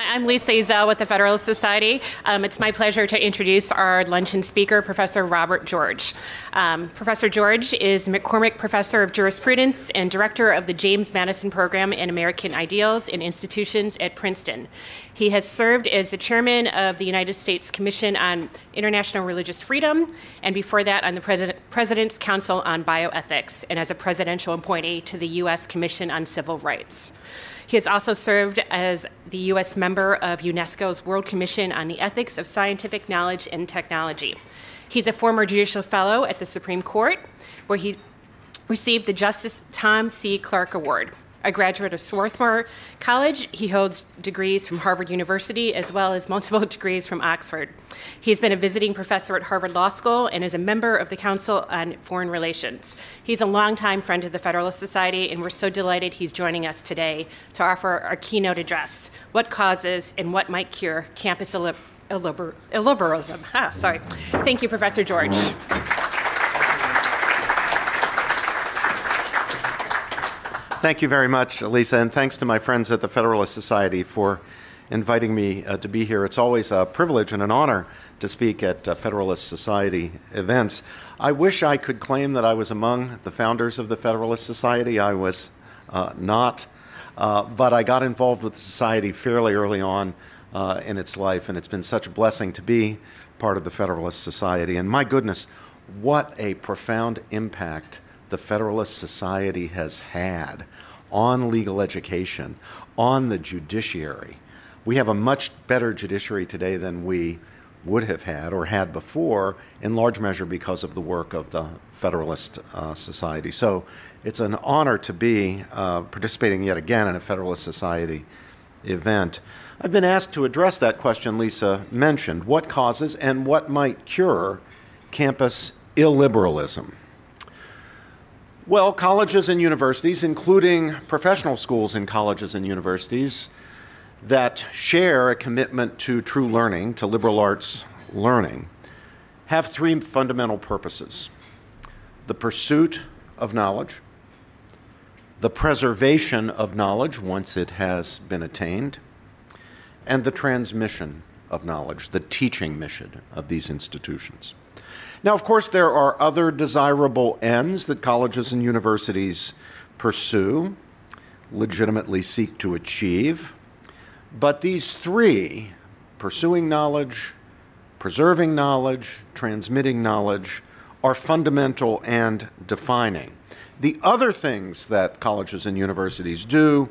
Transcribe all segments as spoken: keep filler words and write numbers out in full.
I'm Lisa Ezell with the Federalist Society. Um, it's my pleasure to introduce our luncheon speaker, Professor Robert George. Um, Professor George is McCormick Professor of Jurisprudence and Director of the James Madison Program in American Ideals and Institutions at Princeton. He has served as the chairman of the United States Commission on International Religious Freedom, and before that on the President, President's Council on Bioethics, and as a presidential appointee to the U S Commission on Civil Rights. He has also served as the U S member of UNESCO's World Commission on the Ethics of Scientific Knowledge and Technology. He's a former judicial fellow at the Supreme Court, where he received the Justice Tom C. Clark Award. A graduate of Swarthmore College, he holds degrees from Harvard University as well as multiple degrees from Oxford. He's been a visiting professor at Harvard Law School and is a member of the Council on Foreign Relations. He's a longtime friend of the Federalist Society, and we're so delighted he's joining us today to offer our keynote address, What Causes and What Might Cure Campus Illib- Illib- Illiberalism. Ah, sorry. Thank you, Professor George. Thank you very much, Lisa, and thanks to my friends at the Federalist Society for inviting me uh, to be here. It's always a privilege and an honor to speak at uh, Federalist Society events. I wish I could claim that I was among the founders of the Federalist Society. I was uh, not, uh, but I got involved with the Society fairly early on uh, in its life, and it's been such a blessing to be part of the Federalist Society. And my goodness, what a profound impact the Federalist Society has had on legal education, on the judiciary. We have a much better judiciary today than we would have had or had before, in large measure because of the work of the Federalist uh, Society. So it's an honor to be uh, participating yet again in a Federalist Society event. I've been asked to address that question Lisa mentioned, what causes and what might cure campus illiberalism? Well, colleges and universities, including professional schools and colleges and universities that share a commitment to true learning, to liberal arts learning, have three fundamental purposes: the pursuit of knowledge, the preservation of knowledge once it has been attained, and the transmission of knowledge, the teaching mission of these institutions. Now, of course, there are other desirable ends that colleges and universities pursue, legitimately seek to achieve. But these three, pursuing knowledge, preserving knowledge, transmitting knowledge, are fundamental and defining. The other things that colleges and universities do,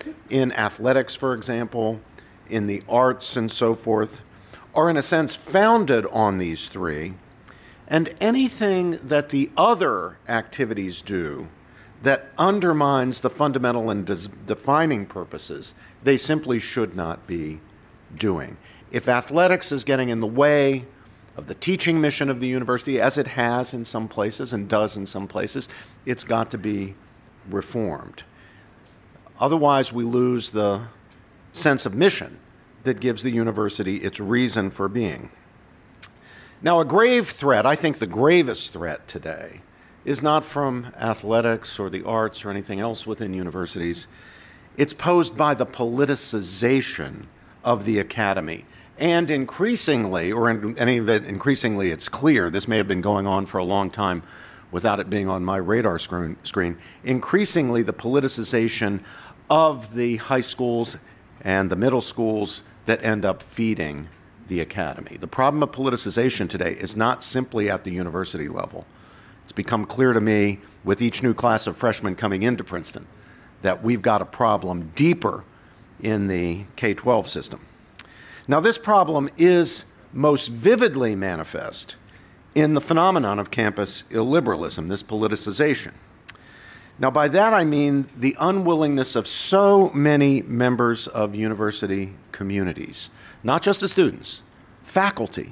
in athletics, for example, in the arts and so forth, are in a sense founded on these three. And anything that the other activities do that undermines the fundamental and des- defining purposes, they simply should not be doing. If athletics is getting in the way of the teaching mission of the university, as it has in some places and does in some places, it's got to be reformed. Otherwise, we lose the sense of mission that gives the university its reason for being. Now, a grave threat, I think the gravest threat today, is not from athletics or the arts or anything else within universities. It's posed by the politicization of the academy. And increasingly, or in any event, increasingly it's clear, this may have been going on for a long time without it being on my radar screen, screen increasingly the politicization of the high schools and the middle schools that end up feeding the academy. The problem of politicization today is not simply at the university level. It's become clear to me with each new class of freshmen coming into Princeton that we've got a problem deeper in the K twelve system. Now, this problem is most vividly manifest in the phenomenon of campus illiberalism, this politicization. Now, by that I mean the unwillingness of so many members of university communities, not just the students, faculty,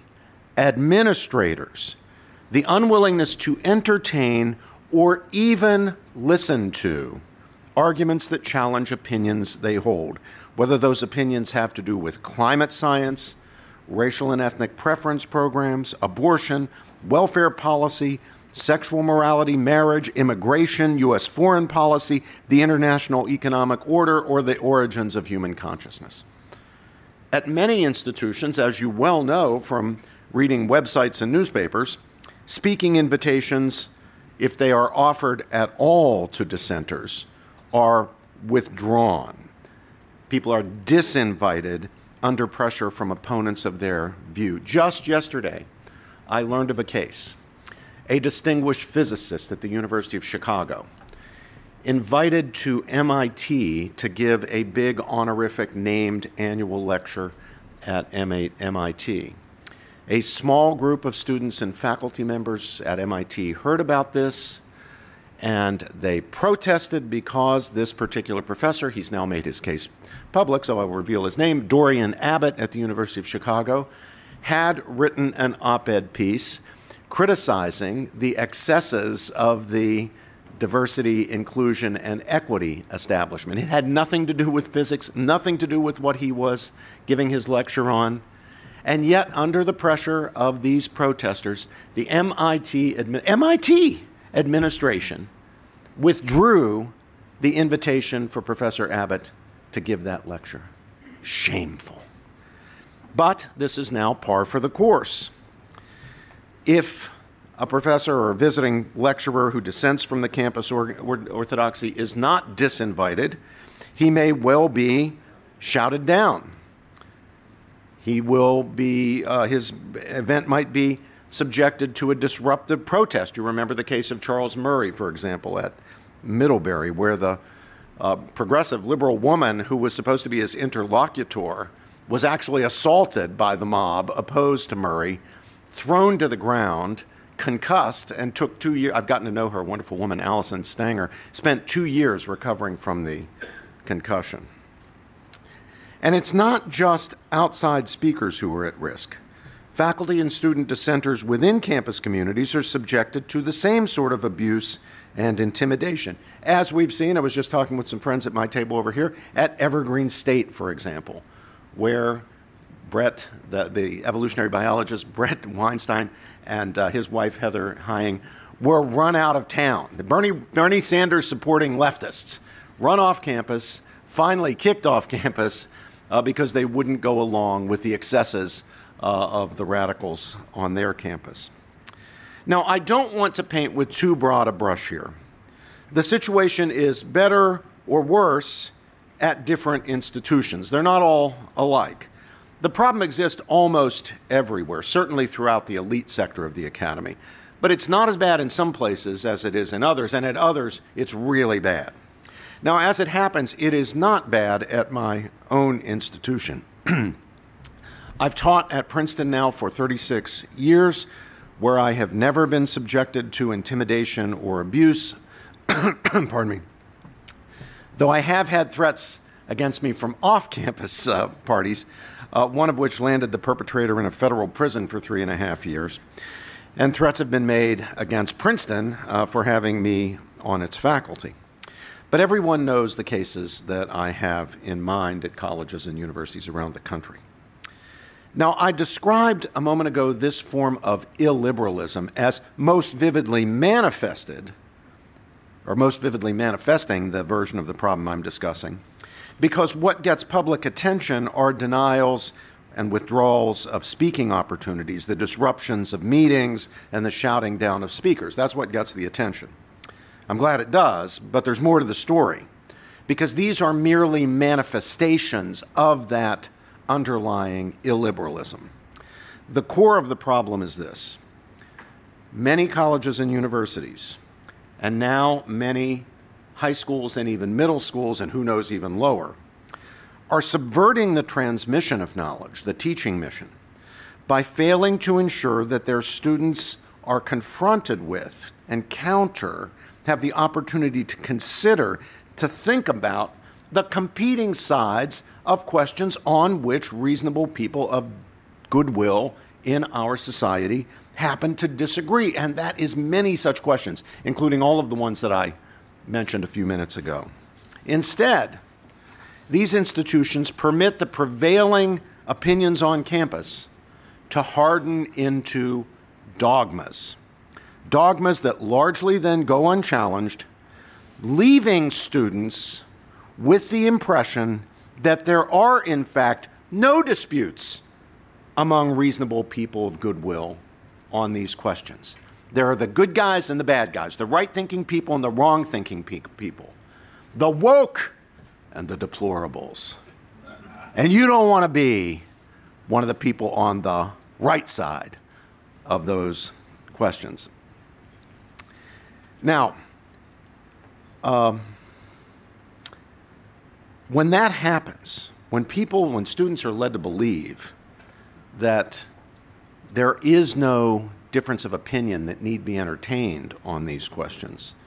administrators, the unwillingness to entertain or even listen to arguments that challenge opinions they hold, whether those opinions have to do with climate science, racial and ethnic preference programs, abortion, welfare policy, sexual morality, marriage, immigration, U S foreign policy, the international economic order, or the origins of human consciousness. At many institutions, as you well know from reading websites and newspapers, speaking invitations, if they are offered at all to dissenters, are withdrawn. People are disinvited under pressure from opponents of their view. Just yesterday, I learned of a case. A distinguished physicist at the University of Chicago invited to M I T to give a big honorific named annual lecture at M I T. A small group of students and faculty members at M I T heard about this, and they protested because this particular professor, he's now made his case public, so I will reveal his name, Dorian Abbott at the University of Chicago, had written an op-ed piece criticizing the excesses of the diversity, inclusion, and equity establishment. It had nothing to do with physics, nothing to do with what he was giving his lecture on. And yet, under the pressure of these protesters, the M I T, admi- M I T administration withdrew the invitation for Professor Abbott to give that lecture. Shameful. But this is now par for the course. If a professor or a visiting lecturer who dissents from the campus or, or, orthodoxy is not disinvited, he may well be shouted down. He will be, uh, his event might be subjected to a disruptive protest. You remember the case of Charles Murray, for example, at Middlebury, where the uh, progressive liberal woman who was supposed to be his interlocutor was actually assaulted by the mob opposed to Murray, thrown to the ground, concussed, and took two years. I've gotten to know her, a wonderful woman, Allison Stanger, spent two years recovering from the concussion. And it's not just outside speakers who are at risk. Faculty and student dissenters within campus communities are subjected to the same sort of abuse and intimidation. As we've seen, I was just talking with some friends at my table over here, at Evergreen State, for example, where Brett, the, the evolutionary biologist Brett Weinstein, and uh, his wife Heather Hying were run out of town. The Bernie, Bernie Sanders supporting leftists run off campus, finally kicked off campus uh, because they wouldn't go along with the excesses uh, of the radicals on their campus. Now, I don't want to paint with too broad a brush here. The situation is better or worse at different institutions. They're not all alike. The problem exists almost everywhere, certainly throughout the elite sector of the academy. But it's not as bad in some places as it is in others, and at others, it's really bad. Now, as it happens, it is not bad at my own institution. I've taught at Princeton now for thirty-six years, where I have never been subjected to intimidation or abuse. Pardon me. Though I have had threats against me from off-campus uh, parties, Uh, one of which landed the perpetrator in a federal prison for three and a half years. And threats have been made against Princeton uh, for having me on its faculty. But everyone knows the cases that I have in mind at colleges and universities around the country. Now, I described a moment ago this form of illiberalism as most vividly manifested, or most vividly manifesting the version of the problem I'm discussing, because what gets public attention are denials and withdrawals of speaking opportunities, the disruptions of meetings, and the shouting down of speakers. That's what gets the attention. I'm glad it does, but there's more to the story, because these are merely manifestations of that underlying illiberalism. The core of the problem is this. Many colleges and universities, and now many high schools and even middle schools, and who knows, even lower, are subverting the transmission of knowledge, the teaching mission, by failing to ensure that their students are confronted with and counter, have the opportunity to consider, to think about the competing sides of questions on which reasonable people of goodwill in our society happen to disagree. And that is many such questions, including all of the ones that I mentioned a few minutes ago. Instead, these institutions permit the prevailing opinions on campus to harden into dogmas. Dogmas that largely then go unchallenged, leaving students with the impression that there are, in fact, no disputes among reasonable people of goodwill on these questions. There are the good guys and the bad guys, the right-thinking people and the wrong-thinking pe- people, the woke and the deplorables. And you don't want to be one of the people on the right side of those questions. Now, um, when that happens, when people, when students are led to believe that there is no difference of opinion that need be entertained on these questions,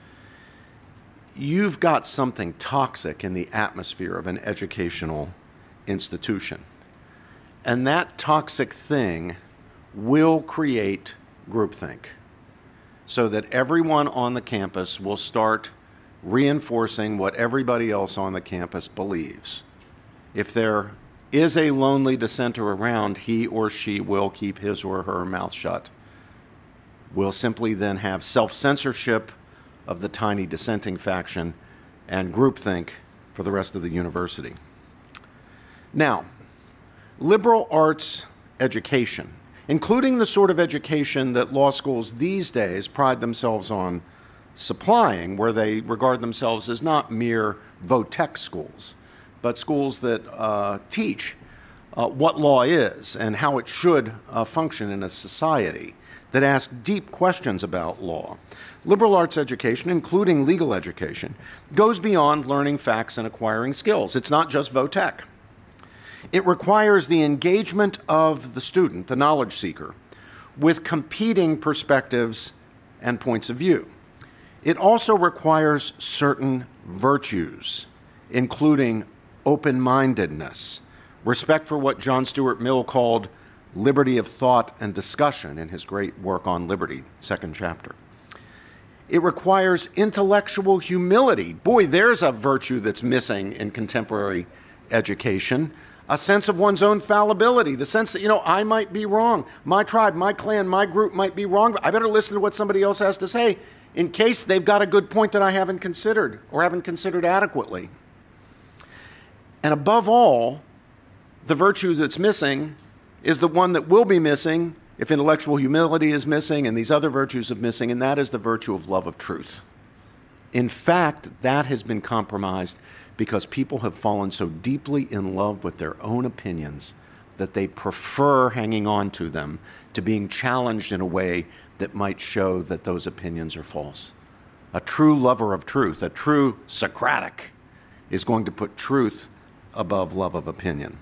you've got something toxic in the atmosphere of an educational institution. And that toxic thing will create groupthink, so that everyone on the campus will start reinforcing what everybody else on the campus believes. If there is a lonely dissenter around, he or she will keep his or her mouth shut. We'll simply then have self-censorship of the tiny dissenting faction and groupthink for the rest of the university. Now, liberal arts education, including the sort of education that law schools these days pride themselves on supplying, where they regard themselves as not mere vo-tech schools, but schools that uh, teach uh, what law is and how it should uh, function in a society, that ask deep questions about law. Liberal arts education, including legal education, goes beyond learning facts and acquiring skills. It's not just vo-tech. It requires the engagement of the student, the knowledge seeker, with competing perspectives and points of view. It also requires certain virtues, including open-mindedness, respect for what John Stuart Mill called liberty of thought and discussion in his great work on liberty, second chapter. It requires intellectual humility. Boy, there's a virtue that's missing in contemporary education. A sense of one's own fallibility, the sense that, you know, I might be wrong. My tribe, my clan, my group might be wrong, but I better listen to what somebody else has to say in case they've got a good point that I haven't considered or haven't considered adequately. And above all, the virtue that's missing is the one that will be missing if intellectual humility is missing and these other virtues are missing, and that is the virtue of love of truth. In fact, that has been compromised because people have fallen so deeply in love with their own opinions that they prefer hanging on to them to being challenged in a way that might show that those opinions are false. A true lover of truth, a true Socratic, is going to put truth above love of opinion.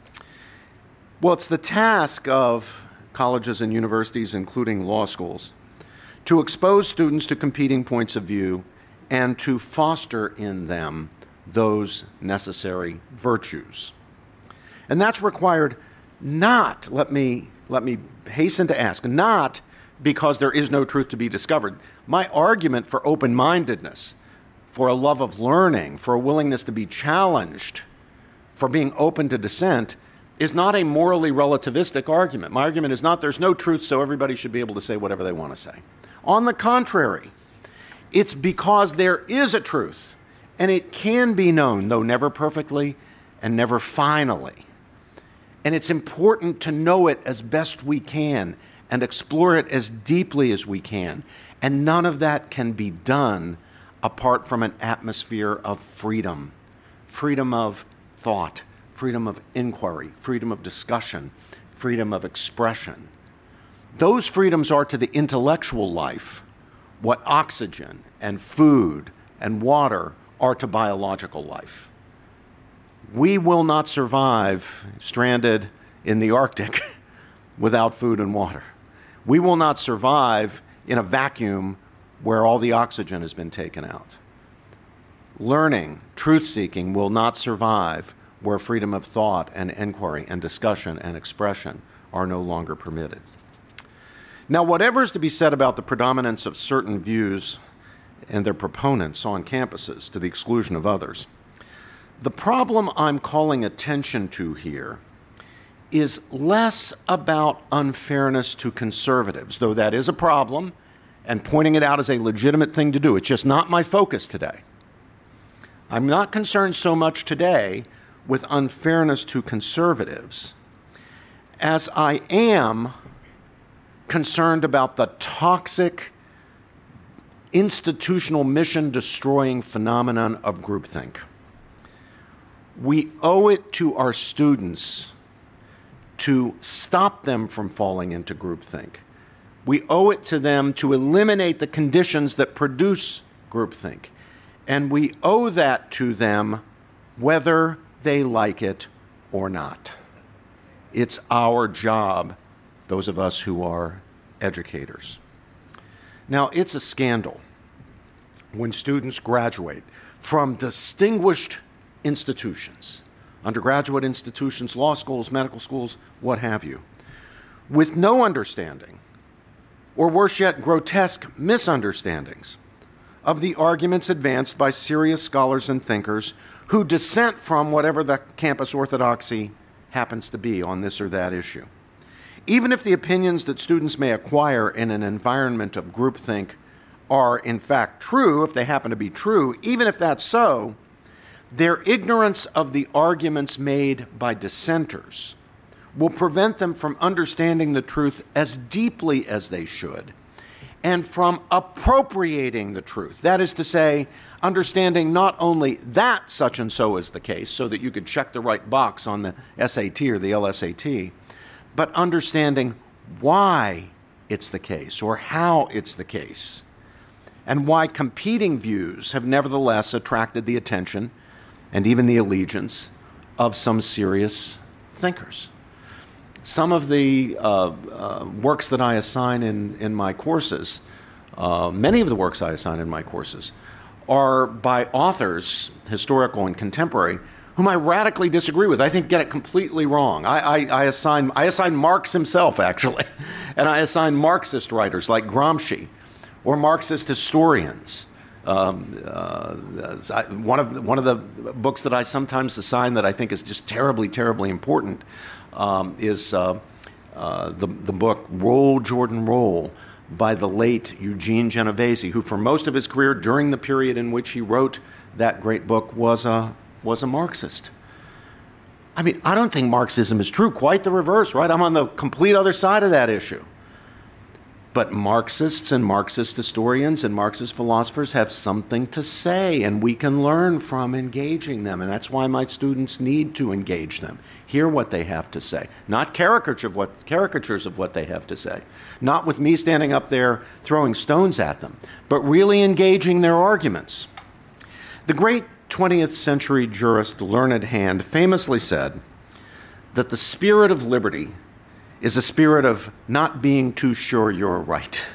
Well, it's the task of colleges and universities, including law schools, to expose students to competing points of view and to foster in them those necessary virtues. And that's required not, let me, let me hasten to ask, not because there is no truth to be discovered. My argument for open-mindedness, for a love of learning, for a willingness to be challenged, for being open to dissent, is not a morally relativistic argument. My argument is not there's no truth, so everybody should be able to say whatever they want to say. On the contrary, it's because there is a truth, and it can be known, though never perfectly and never finally. And it's important to know it as best we can and explore it as deeply as we can. And none of that can be done apart from an atmosphere of freedom, freedom of thought, freedom of inquiry, freedom of discussion, freedom of expression. Those freedoms are to the intellectual life what oxygen and food and water are to biological life. We will not survive stranded in the Arctic without food and water. We will not survive in a vacuum where all the oxygen has been taken out. Learning, truth-seeking will not survive where freedom of thought and inquiry and discussion and expression are no longer permitted. Now, whatever is to be said about the predominance of certain views and their proponents on campuses to the exclusion of others, the problem I'm calling attention to here is less about unfairness to conservatives, though that is a problem, and pointing it out as a legitimate thing to do. It's just not my focus today. I'm not concerned so much today with unfairness to conservatives as I am concerned about the toxic, institutional, mission-destroying phenomenon of groupthink. We owe it to our students to stop them from falling into groupthink. We owe it to them to eliminate the conditions that produce groupthink. And we owe that to them whether they like it or not. It's our job, those of us who are educators. Now, it's a scandal when students graduate from distinguished institutions, undergraduate institutions, law schools, medical schools, what have you, with no understanding, or worse yet, grotesque misunderstandings of the arguments advanced by serious scholars and thinkers who dissent from whatever the campus orthodoxy happens to be on this or that issue. Even if the opinions that students may acquire in an environment of groupthink are in fact true, if they happen to be true, even if that's so, their ignorance of the arguments made by dissenters will prevent them from understanding the truth as deeply as they should and from appropriating the truth. That is to say, understanding not only that such and so is the case, so that you could check the right box on the S A T or the L S A T, but understanding why it's the case or how it's the case, and why competing views have nevertheless attracted the attention and even the allegiance of some serious thinkers. Some of the uh, uh, works that I assign in, in my courses, uh, many of the works I assign in my courses, are by authors, historical and contemporary, whom I radically disagree with. I think get it completely wrong. I, I, I assign I assign Marx himself, actually, and I assign Marxist writers like Gramsci, or Marxist historians. Um, uh, one of one of the books that I sometimes assign that I think is just terribly, terribly important um, is uh, uh, the the book Roll, Jordan, Roll by the late Eugene Genovese, who for most of his career during the period in which he wrote that great book was a was a Marxist. I mean, I don't think Marxism is true. Quite the reverse, right? I'm on the complete other side of that issue. But Marxists and Marxist historians and Marxist philosophers have something to say, and we can learn from engaging them. And that's why my students need to engage them, hear what they have to say, not caricature of what, caricatures of what they have to say, not with me standing up there throwing stones at them, but really engaging their arguments. The great twentieth century jurist Learned Hand famously said that the spirit of liberty is a spirit of not being too sure you're right.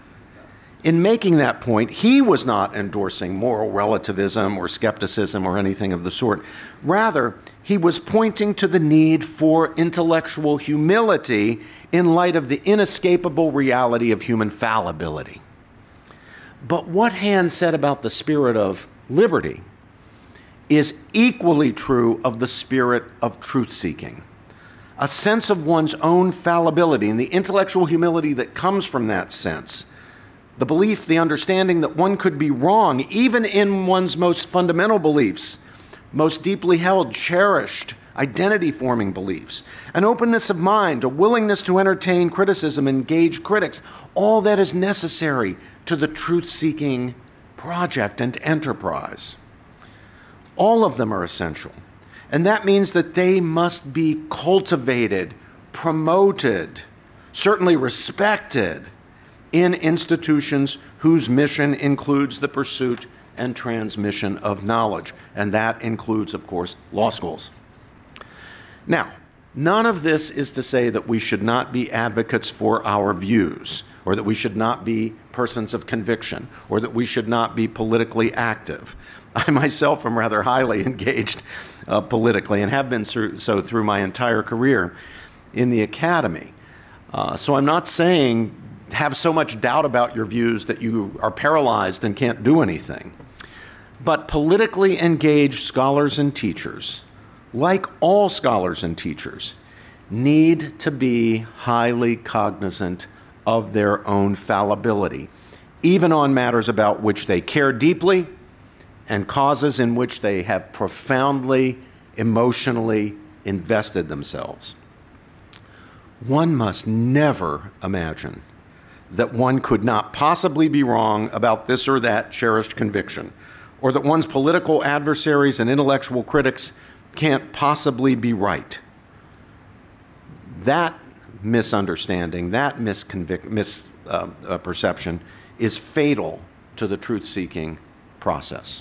In making that point, he was not endorsing moral relativism or skepticism or anything of the sort. Rather, he was pointing to the need for intellectual humility in light of the inescapable reality of human fallibility. But what Hand said about the spirit of liberty is equally true of the spirit of truth-seeking. A sense of one's own fallibility and the intellectual humility that comes from that sense. The belief, the understanding that one could be wrong, even in one's most fundamental beliefs, most deeply held, cherished, identity-forming beliefs. An openness of mind, a willingness to entertain criticism, engage critics, all that is necessary to the truth-seeking project and enterprise. All of them are essential. And that means that they must be cultivated, promoted, certainly respected in institutions whose mission includes the pursuit and transmission of knowledge. And that includes, of course, law schools. Now, none of this is to say that we should not be advocates for our views, or that we should not be persons of conviction, or that we should not be politically active. I myself am rather highly engaged uh, politically and have been through, so through my entire career in the academy. Uh, so I'm not saying have so much doubt about your views that you are paralyzed and can't do anything. But politically engaged scholars and teachers, like all scholars and teachers, need to be highly cognizant of their own fallibility, even on matters about which they care deeply and causes in which they have profoundly emotionally invested themselves. One must never imagine that one could not possibly be wrong about this or that cherished conviction, or that one's political adversaries and intellectual critics can't possibly be right. That misunderstanding, that misperception uh, uh, perception is fatal to the truth-seeking process.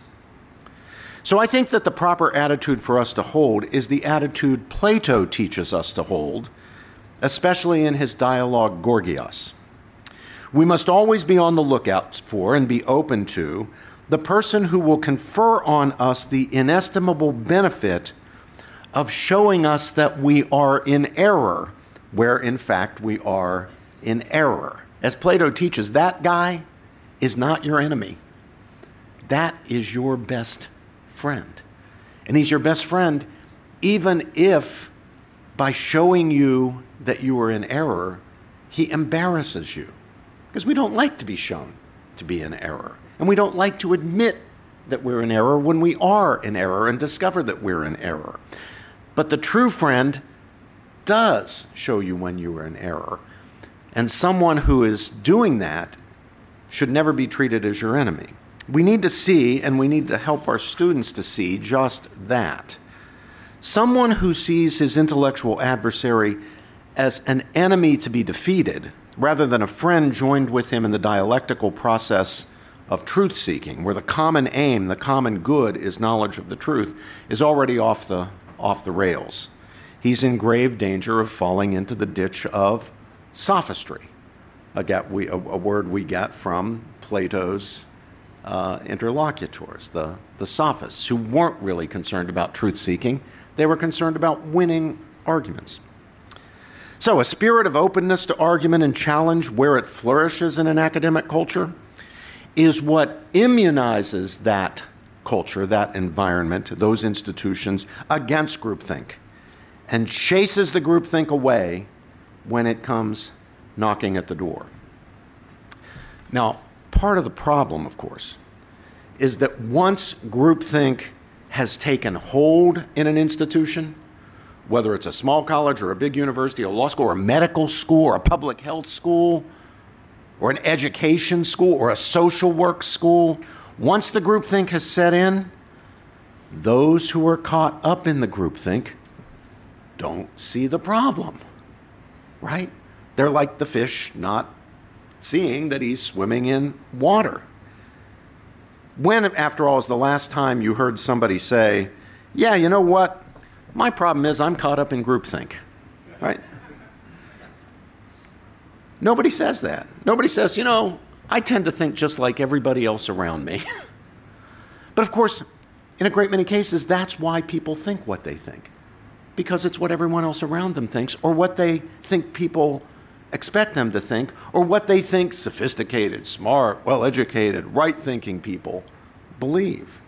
So I think that the proper attitude for us to hold is the attitude Plato teaches us to hold, especially in his dialogue Gorgias. We must always be on the lookout for and be open to the person who will confer on us the inestimable benefit of showing us that we are in error, where in fact we are in error. As Plato teaches, that guy is not your enemy. That is your best friend. And he's your best friend even if by showing you that you are in error, he embarrasses you. Because we don't like to be shown to be in error. And we don't like to admit that we're in error when we are in error and discover that we're in error. But the true friend does show you when you are in error. And someone who is doing that should never be treated as your enemy. We need to see, and we need to help our students to see just that. Someone who sees his intellectual adversary as an enemy to be defeated, rather than a friend joined with him in the dialectical process of truth-seeking, where the common aim, the common good is knowledge of the truth, is already off the, off the rails. He's in grave danger of falling into the ditch of sophistry, a, get we, a, a word we get from Plato's uh, interlocutors, the, the sophists, who weren't really concerned about truth-seeking. They were concerned about winning arguments. So a spirit of openness to argument and challenge where it flourishes in an academic culture is what immunizes that culture, that environment, those institutions against groupthink and chases the groupthink away when it comes knocking at the door. Now, part of the problem, of course, is that once groupthink has taken hold in an institution, whether it's a small college or a big university, a law school or a medical school or a public health school or an education school or a social work school, once the groupthink has set in, those who are caught up in the groupthink don't see the problem, right? They're like the fish not seeing that he's swimming in water. When, after all, is the last time you heard somebody say, yeah, you know what? My problem is I'm caught up in groupthink, right? Nobody says that. Nobody says, you know, I tend to think just like everybody else around me. But of course, in a great many cases, that's why people think what they think, because it's what everyone else around them thinks, or what they think people expect them to think, or what they think sophisticated, smart, well-educated, right-thinking people believe.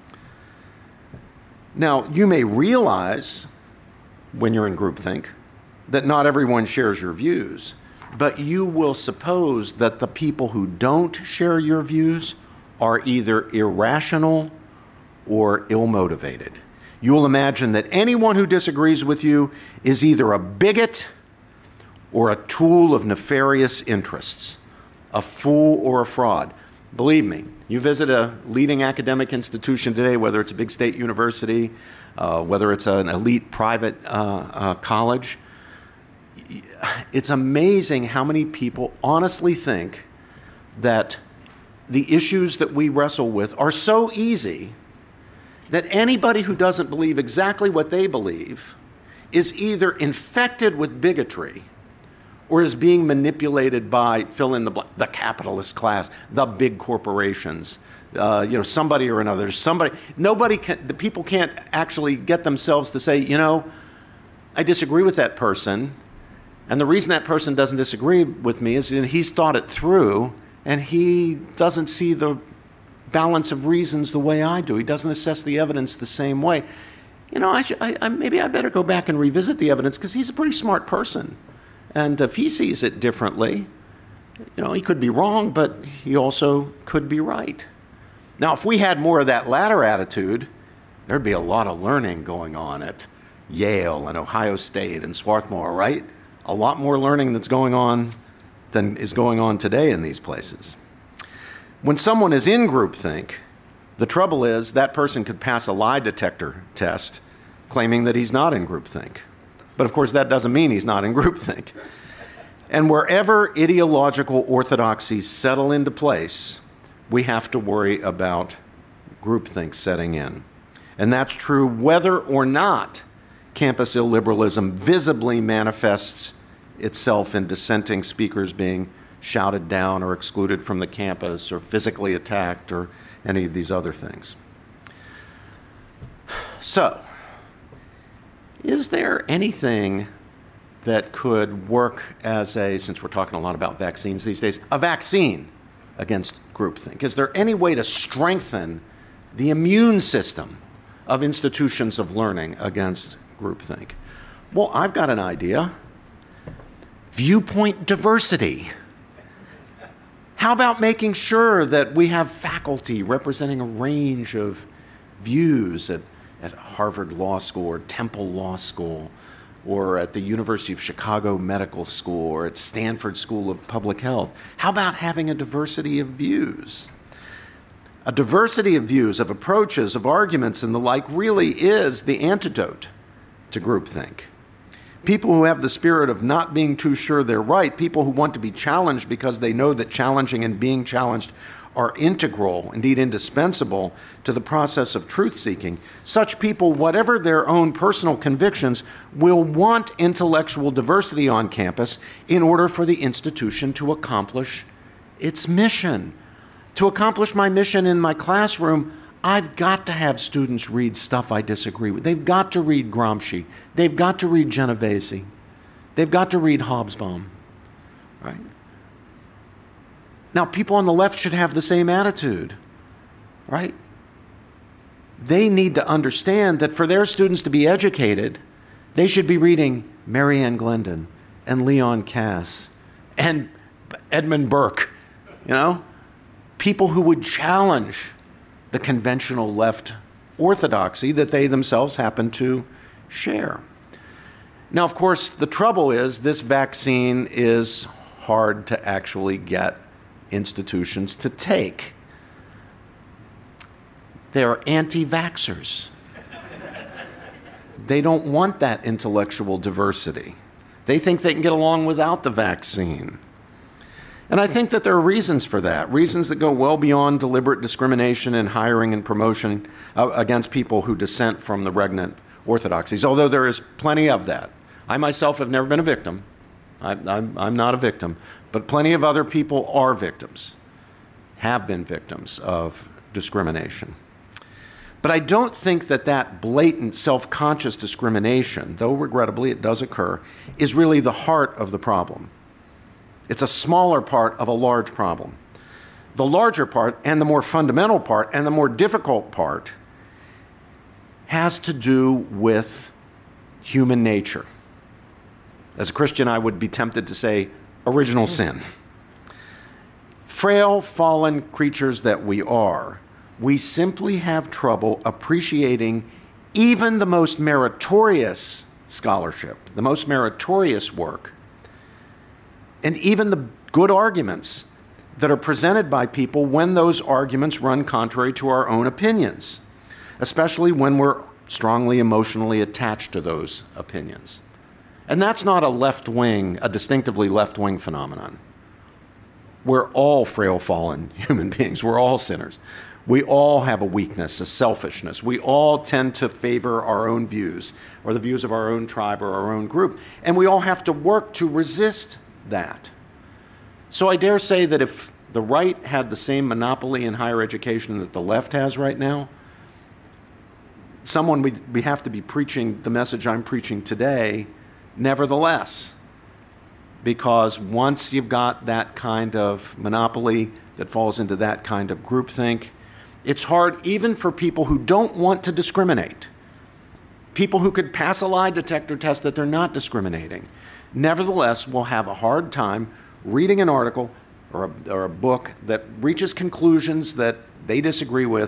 Now, you may realize when you're in groupthink that not everyone shares your views, but you will suppose that the people who don't share your views are either irrational or ill-motivated. You'll imagine that anyone who disagrees with you is either a bigot or a tool of nefarious interests, a fool or a fraud. Believe me, you visit a leading academic institution today, whether it's a big state university, uh, whether it's an elite private uh, uh, college, it's amazing how many people honestly think that the issues that we wrestle with are so easy that anybody who doesn't believe exactly what they believe is either infected with bigotry or is being manipulated by, fill in the blank, the capitalist class, the big corporations, uh, you know, somebody or another, somebody, nobody can, the people can't actually get themselves to say, you know, I disagree with that person, and the reason that person doesn't disagree with me is that he's thought it through, and he doesn't see the balance of reasons the way I do. He doesn't assess the evidence the same way. You know, I should, I, I, maybe I better go back and revisit the evidence because he's a pretty smart person. And if he sees it differently, you know, he could be wrong, but he also could be right. Now, if we had more of that latter attitude, there'd be a lot of learning going on at Yale and Ohio State and Swarthmore, right? A lot more learning that's going on than is going on today in these places. When someone is in groupthink, the trouble is that person could pass a lie detector test claiming that he's not in groupthink. But of course, that doesn't mean he's not in groupthink. And wherever ideological orthodoxies settle into place, we have to worry about groupthink setting in. And that's true whether or not campus illiberalism visibly manifests itself in dissenting speakers being shouted down or excluded from the campus or physically attacked or any of these other things. So, is there anything that could work as a, since we're talking a lot about vaccines these days, a vaccine against groupthink? Is there any way to strengthen the immune system of institutions of learning against groupthink? Well, I've got an idea. Viewpoint diversity. How about making sure that we have faculty representing a range of views at, at Harvard Law School or Temple Law School or at the University of Chicago Medical School or at Stanford School of Public Health? How about having a diversity of views? A diversity of views, of approaches, of arguments, and the like really is the antidote to groupthink. People who have the spirit of not being too sure they're right, people who want to be challenged because they know that challenging and being challenged are integral, indeed indispensable, to the process of truth-seeking. Such people, whatever their own personal convictions, will want intellectual diversity on campus in order for the institution to accomplish its mission. To accomplish my mission in my classroom, I've got to have students read stuff I disagree with. They've got to read Gramsci. They've got to read Genovese. They've got to read Hobsbawm, right? Now, people on the left should have the same attitude, right? They need to understand that for their students to be educated, they should be reading Mary Ann Glendon and Leon Kass and Edmund Burke, you know? People who would challenge the conventional left orthodoxy that they themselves happen to share. Now, of course, the trouble is this vaccine is hard to actually get institutions to take. They're anti-vaxxers. They don't want that intellectual diversity. They think they can get along without the vaccine. And I think that there are reasons for that, reasons that go well beyond deliberate discrimination in hiring and promotion uh, against people who dissent from the regnant orthodoxies, although there is plenty of that. I myself have never been a victim. I, I'm, I'm not a victim, but plenty of other people are victims, have been victims of discrimination. But I don't think that that blatant self-conscious discrimination, though regrettably it does occur, is really the heart of the problem. It's a smaller part of a large problem. The larger part, and the more fundamental part, and the more difficult part, has to do with human nature. As a Christian, I would be tempted to say original sin. Frail, fallen creatures that we are, we simply have trouble appreciating even the most meritorious scholarship, the most meritorious work, and even the good arguments that are presented by people when those arguments run contrary to our own opinions, especially when we're strongly emotionally attached to those opinions. And that's not a left-wing, a distinctively left-wing phenomenon. We're all frail, fallen human beings. We're all sinners. We all have a weakness, a selfishness. We all tend to favor our own views or the views of our own tribe or our own group. And we all have to work to resist that. So I dare say that if the right had the same monopoly in higher education that the left has right now, someone we, we have to be preaching the message I'm preaching today, nevertheless. Because once you've got that kind of monopoly that falls into that kind of groupthink, it's hard even for people who don't want to discriminate, people who could pass a lie detector test that they're not discriminating, nevertheless will have a hard time reading an article or a, or a book that reaches conclusions that they disagree with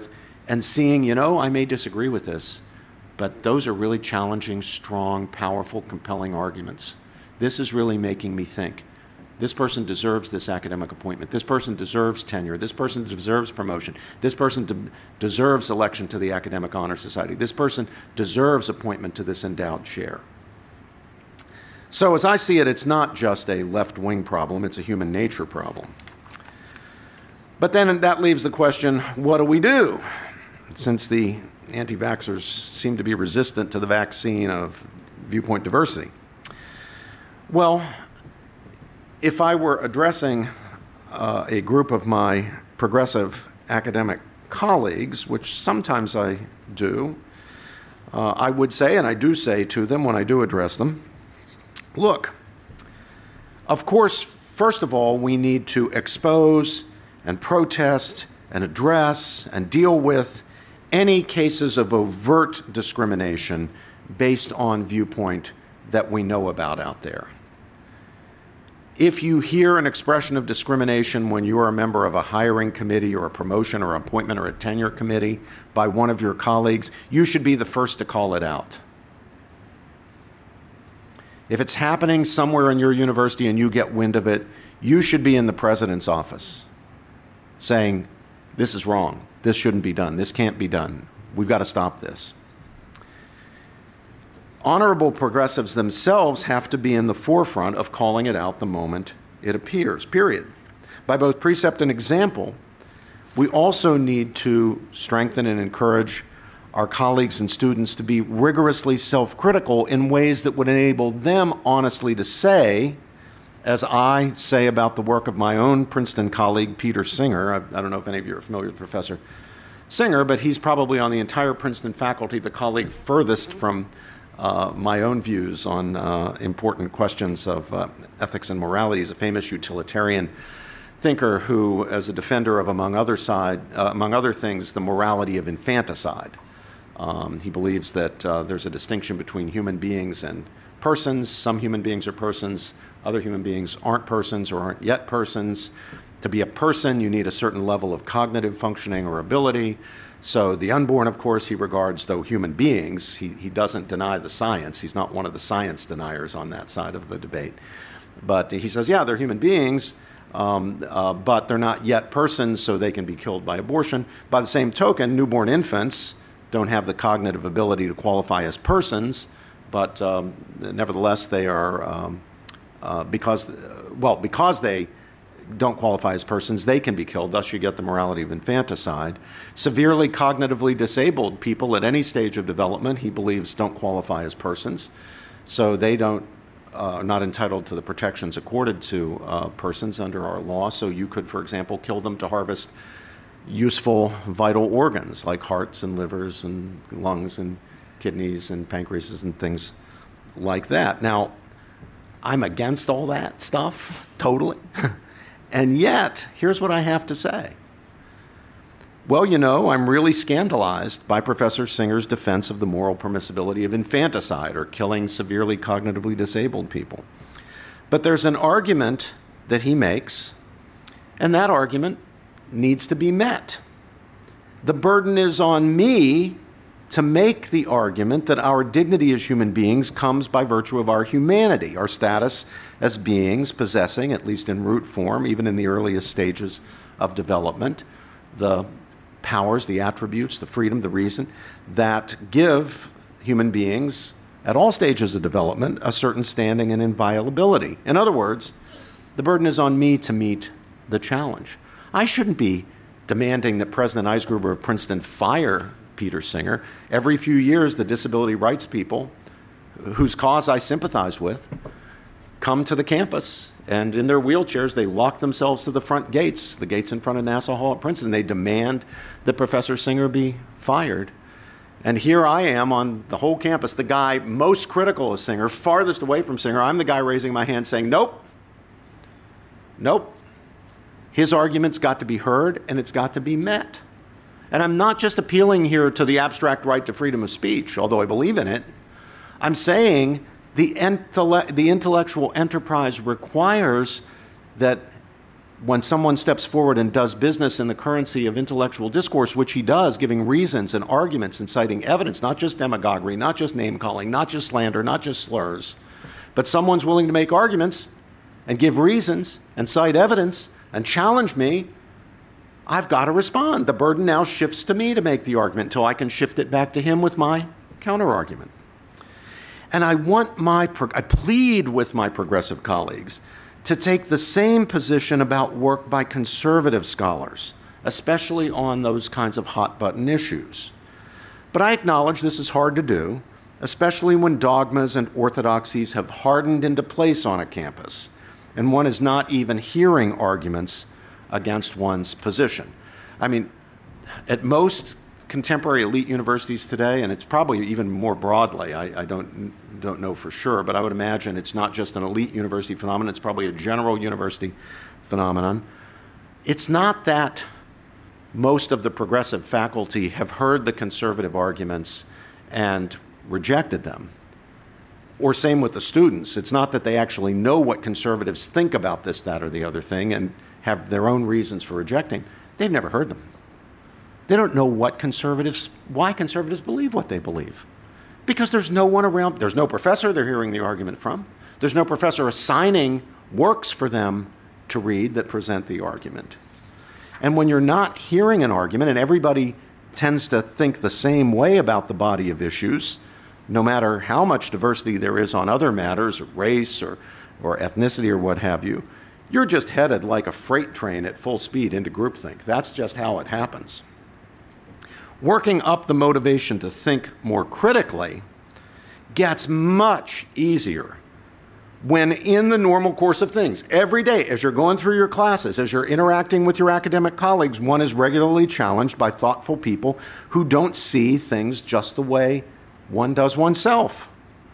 and seeing, you know, I may disagree with this, but those are really challenging, strong, powerful, compelling arguments. This is really making me think. This person deserves this academic appointment. This person deserves tenure. This person deserves promotion. This person de- deserves election to the Academic Honor Society. This person deserves appointment to this endowed chair. So as I see it, it's not just a left-wing problem, it's a human nature problem. But then that leaves the question, what do we do? Since the anti-vaxxers seem to be resistant to the vaccine of viewpoint diversity. Well, if I were addressing uh, a group of my progressive academic colleagues, which sometimes I do, uh, I would say, and I do say to them when I do address them, look, of course, first of all, we need to expose and protest and address and deal with any cases of overt discrimination based on viewpoint that we know about out there. If you hear an expression of discrimination when you are a member of a hiring committee or a promotion or appointment or a tenure committee by one of your colleagues, you should be the first to call it out. If it's happening somewhere in your university and you get wind of it, you should be in the president's office saying, this is wrong, this shouldn't be done, this can't be done, we've got to stop this. Honorable progressives themselves have to be in the forefront of calling it out the moment it appears, period. By both precept and example, we also need to strengthen and encourage our colleagues and students to be rigorously self-critical in ways that would enable them honestly to say, as I say about the work of my own Princeton colleague, Peter Singer. I, I don't know if any of you are familiar with Professor Singer, but he's probably on the entire Princeton faculty the colleague furthest from uh, my own views on uh, important questions of uh, ethics and morality. He's a famous utilitarian thinker who, as a defender of, among other, side, uh, among other things, the morality of infanticide. Um, he believes that uh, there's a distinction between human beings and persons. Some human beings are persons, other human beings aren't persons or aren't yet persons. To be a person, you need a certain level of cognitive functioning or ability. So the unborn, of course, he regards, though human beings, he, he doesn't deny the science. He's not one of the science deniers on that side of the debate. But he says, yeah, they're human beings, um, uh, but they're not yet persons, so they can be killed by abortion. By the same token, newborn infants don't have the cognitive ability to qualify as persons, but um, nevertheless they are, um, uh, because, well, because they don't qualify as persons, they can be killed. Thus you get the morality of infanticide. Severely cognitively disabled people at any stage of development, he believes, don't qualify as persons, so they don't, uh, are not entitled to the protections accorded to uh, persons under our law. So you could, for example, kill them to harvest useful vital organs like hearts and livers and lungs and kidneys and pancreases and things like that. Now, I'm against all that stuff, totally. And yet, here's what I have to say. Well, you know, I'm really scandalized by Professor Singer's defense of the moral permissibility of infanticide or killing severely cognitively disabled people. But there's an argument that he makes, and that argument needs to be met. The burden is on me to make the argument that our dignity as human beings comes by virtue of our humanity, our status as beings possessing, at least in root form, even in the earliest stages of development, the powers, the attributes, the freedom, the reason that give human beings at all stages of development a certain standing and inviolability. In other words, the burden is on me to meet the challenge. I shouldn't be demanding that President Eisgruber of Princeton fire Peter Singer. Every few years, the disability rights people, whose cause I sympathize with, come to the campus, and in their wheelchairs, they lock themselves to the front gates, the gates in front of Nassau Hall at Princeton. They demand that Professor Singer be fired. And here I am on the whole campus, the guy most critical of Singer, farthest away from Singer. I'm the guy raising my hand saying, nope, nope. His argument's got to be heard, and it's got to be met. And I'm not just appealing here to the abstract right to freedom of speech, although I believe in it. I'm saying the, intelle- the intellectual enterprise requires that when someone steps forward and does business in the currency of intellectual discourse, which he does, giving reasons and arguments and citing evidence, not just demagoguery, not just name-calling, not just slander, not just slurs, but someone's willing to make arguments and give reasons and cite evidence and challenge me, I've got to respond. The burden now shifts to me to make the argument until I can shift it back to him with my counter-argument. And I want my, I plead with my progressive colleagues to take the same position about work by conservative scholars, especially on those kinds of hot-button issues. But I acknowledge this is hard to do, especially when dogmas and orthodoxies have hardened into place on a campus, and one is not even hearing arguments against one's position. I mean, at most contemporary elite universities today, and it's probably even more broadly, I, I don't, don't know for sure, but I would imagine it's not just an elite university phenomenon, it's probably a general university phenomenon. It's not that most of the progressive faculty have heard the conservative arguments and rejected them. Or same with the students. It's not that they actually know what conservatives think about this, that, or the other thing and have their own reasons for rejecting. They've never heard them. They don't know what conservatives, why conservatives believe what they believe. Because there's no one around, there's no professor they're hearing the argument from. There's no professor assigning works for them to read that present the argument. And when you're not hearing an argument, and everybody tends to think the same way about the body of issues, no matter how much diversity there is on other matters, or race or, or ethnicity or what have you, you're just headed like a freight train at full speed into groupthink. That's just how it happens. Working up the motivation to think more critically gets much easier when in the normal course of things, every day as you're going through your classes, as you're interacting with your academic colleagues, one is regularly challenged by thoughtful people who don't see things just the way one does oneself.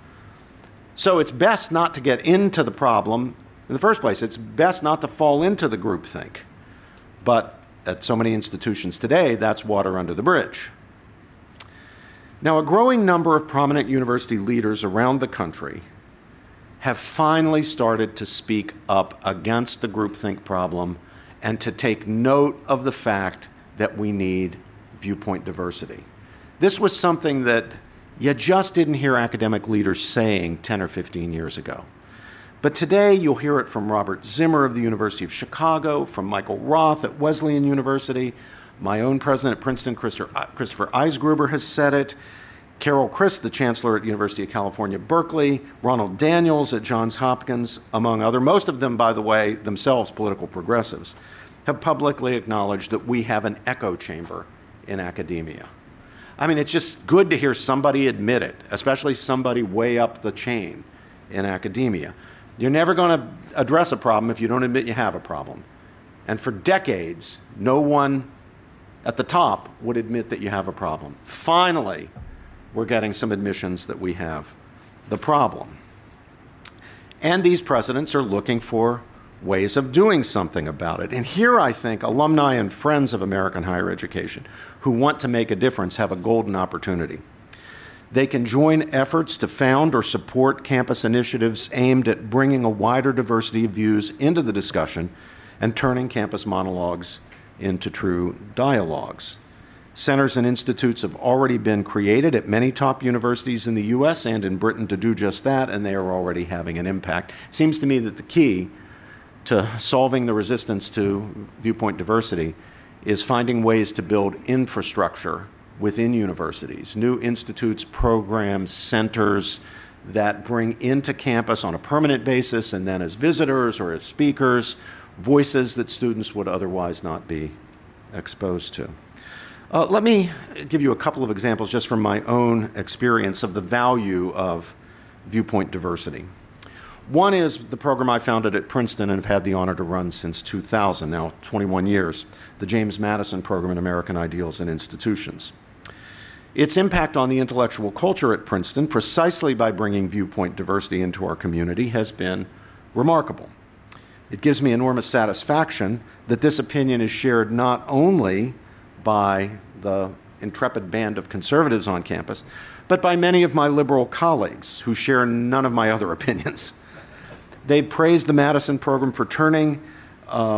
So it's best not to get into the problem in the first place. It's best not to fall into the groupthink. But at so many institutions today, that's water under the bridge. Now, a growing number of prominent university leaders around the country have finally started to speak up against the groupthink problem and to take note of the fact that we need viewpoint diversity. This was something that you just didn't hear academic leaders saying ten or fifteen years ago. But today, you'll hear it from Robert Zimmer of the University of Chicago, from Michael Roth at Wesleyan University. My own president at Princeton, Christopher Eisgruber, has said it. Carol Christ, the chancellor at University of California, Berkeley. Ronald Daniels at Johns Hopkins, among other. Most of them, by the way, themselves political progressives, have publicly acknowledged that we have an echo chamber in academia. I mean, it's just good to hear somebody admit it, especially somebody way up the chain in academia. You're never going to address a problem if you don't admit you have a problem. And for decades, no one at the top would admit that you have a problem. Finally, we're getting some admissions that we have the problem. And these presidents are looking for ways of doing something about it. And here, I think, alumni and friends of American higher education who want to make a difference have a golden opportunity. They can join efforts to found or support campus initiatives aimed at bringing a wider diversity of views into the discussion and turning campus monologues into true dialogues. Centers and institutes have already been created at many top universities in the U S and in Britain to do just that, and they are already having an impact. It seems to me that the key to solving the resistance to viewpoint diversity is finding ways to build infrastructure within universities, new institutes, programs, centers that bring into campus on a permanent basis and then as visitors or as speakers, voices that students would otherwise not be exposed to. Uh, let me give you a couple of examples just from my own experience of the value of viewpoint diversity. One is the program I founded at Princeton and have had the honor to run since two thousand, now twenty-one years, the James Madison Program in American Ideals and Institutions. Its impact on the intellectual culture at Princeton, precisely by bringing viewpoint diversity into our community, has been remarkable. It gives me enormous satisfaction that this opinion is shared not only by the intrepid band of conservatives on campus, but by many of my liberal colleagues who share none of my other opinions. They praised the Madison program for turning um,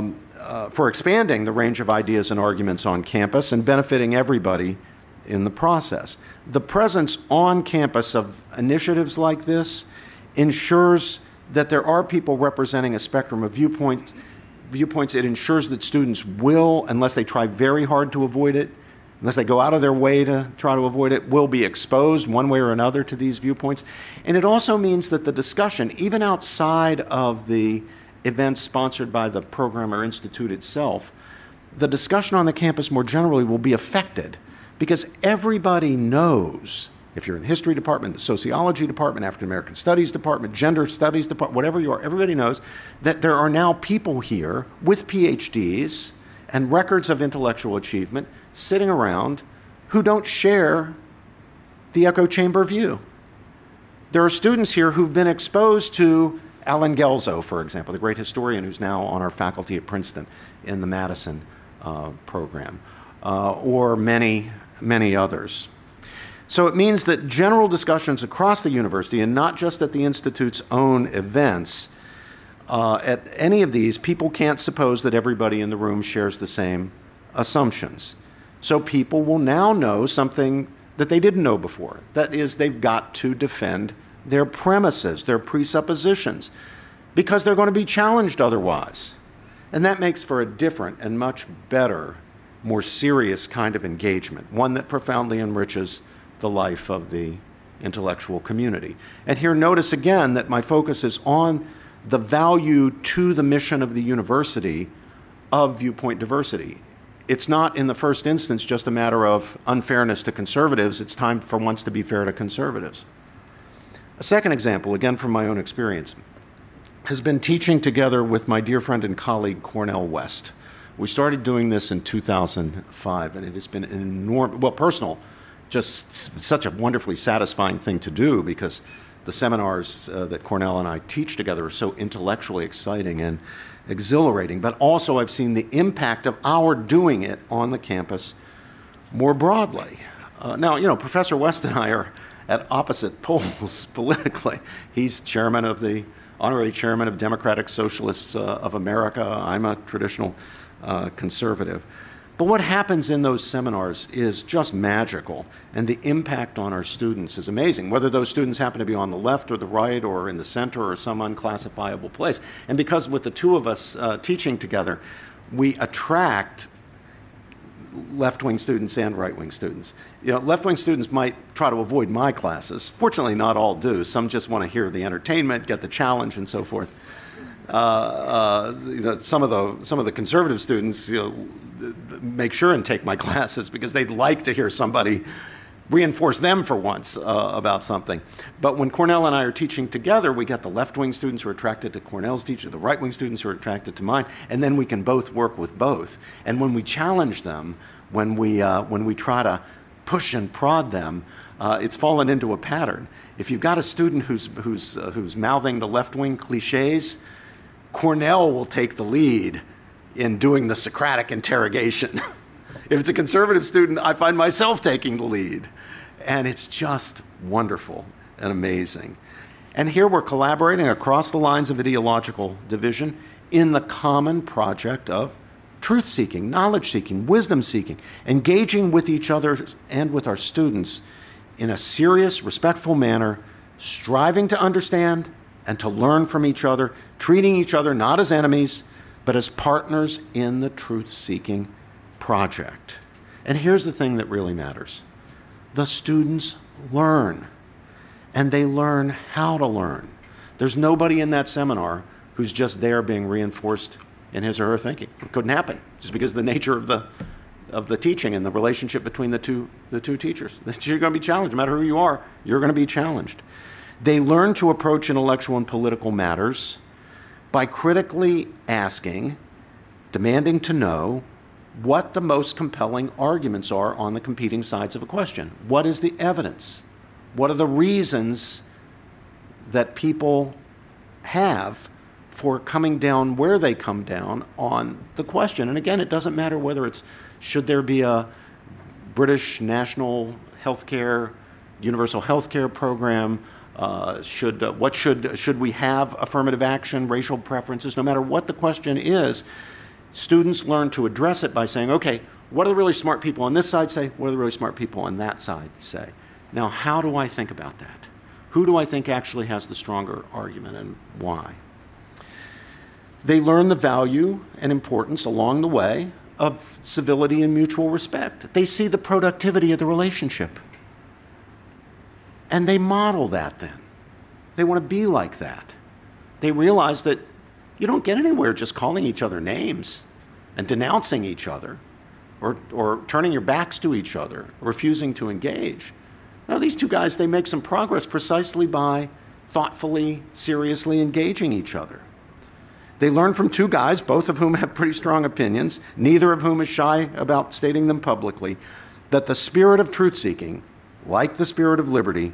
uh, for expanding the range of ideas and arguments on campus and benefiting everybody in the process. The presence on campus of initiatives like this ensures that there are people representing a spectrum of viewpoints. viewpoints. It ensures that students will, unless they try very hard to avoid it, unless they go out of their way to try to avoid it, will be exposed one way or another to these viewpoints. And it also means that the discussion, even outside of the events sponsored by the program or institute itself, the discussion on the campus more generally will be affected because everybody knows, if you're in the history department, the sociology department, African American studies department, gender studies department, whatever you are, everybody knows that there are now people here with P H Ds and records of intellectual achievement sitting around who don't share the echo chamber view. There are students here who've been exposed to Allen Guelzo, for example, the great historian who's now on our faculty at Princeton in the Madison uh, program, uh, or many, many others. So it means that general discussions across the university, and not just at the Institute's own events, uh, at any of these, people can't suppose that everybody in the room shares the same assumptions. So people will now know something that they didn't know before. That is, they've got to defend their premises, their presuppositions, because they're going to be challenged otherwise. And that makes for a different and much better, more serious kind of engagement, one that profoundly enriches the life of the intellectual community. And here, notice again that my focus is on the value to the mission of the university of viewpoint diversity. It's not, in the first instance, just a matter of unfairness to conservatives. It's time for once to be fair to conservatives. A second example, again from my own experience, has been teaching together with my dear friend and colleague, Cornel West. We started doing this in two thousand five, and it has been an enormous, well, personal, just such a wonderfully satisfying thing to do because the seminars uh, that Cornel and I teach together are so intellectually exciting and exhilarating. But also I've seen the impact of our doing it on the campus more broadly. Uh, now, you know, Professor West and I are at opposite poles politically. He's chairman of the, honorary chairman of Democratic Socialists uh, of America. I'm a traditional uh, conservative. But what happens in those seminars is just magical, and the impact on our students is amazing, whether those students happen to be on the left or the right or in the center or some unclassifiable place. And because with the two of us uh, teaching together, we attract left-wing students and right-wing students. You know, left-wing students might try to avoid my classes. Fortunately, not all do. Some just want to hear the entertainment, get the challenge, and so forth. Uh, uh, you know, some of the some of the conservative students, you know, make sure and take my classes because they'd like to hear somebody reinforce them for once uh, about something. But when Cornel and I are teaching together, we get the left-wing students who are attracted to Cornel's teaching, the right-wing students who are attracted to mine, and then we can both work with both. And when we challenge them, when we uh, when we try to push and prod them, uh, it's fallen into a pattern. If you've got a student who's who's uh, who's mouthing the left-wing cliches, Cornel will take the lead in doing the Socratic interrogation. If it's a conservative student, I find myself taking the lead. And it's just wonderful and amazing. And here we're collaborating across the lines of ideological division in the common project of truth-seeking, knowledge-seeking, wisdom-seeking, engaging with each other and with our students in a serious, respectful manner, striving to understand and to learn from each other, treating each other not as enemies, but as partners in the truth-seeking project. And here's the thing that really matters. The students learn, and they learn how to learn. There's nobody in that seminar who's just there being reinforced in his or her thinking. It couldn't happen, just because of the nature of the of the teaching and the relationship between the two the two teachers. You're going to be challenged. No matter who you are, you're going to be challenged. They learn to approach intellectual and political matters by critically asking, demanding to know, what the most compelling arguments are on the competing sides of a question. What is the evidence? What are the reasons that people have for coming down where they come down on the question? And again, it doesn't matter whether it's, should there be a British national health care, universal health care program, uh, should, uh, what should, should we have affirmative action, racial preferences, no matter what the question is, students learn to address it by saying, okay, what do the really smart people on this side say? What do the really smart people on that side say? Now, how do I think about that? Who do I think actually has the stronger argument, and why? They learn the value and importance along the way of civility and mutual respect. They see the productivity of the relationship. And they model that then. They want to be like that. They realize that you don't get anywhere just calling each other names and denouncing each other, or, or turning your backs to each other, refusing to engage. Now, these two guys, they make some progress precisely by thoughtfully, seriously engaging each other. They learn from two guys, both of whom have pretty strong opinions, neither of whom is shy about stating them publicly, that the spirit of truth-seeking, like the spirit of liberty,